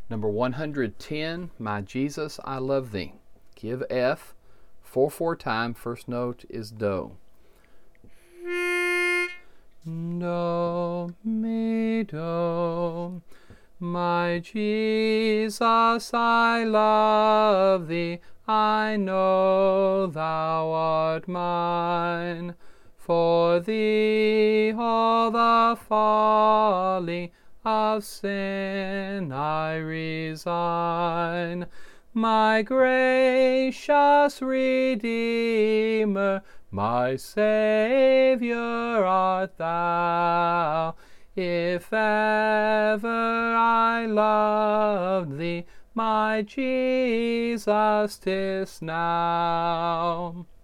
Number 110, My Jesus, I Love Thee. Give F, 4/4 time, first note is Do. Do, mi, do. My Jesus, I love Thee, I know Thou art mine. For Thee all the folly of sin I resign. My gracious Redeemer, my Saviour art Thou. If ever I loved Thee, my Jesus, 'tis now.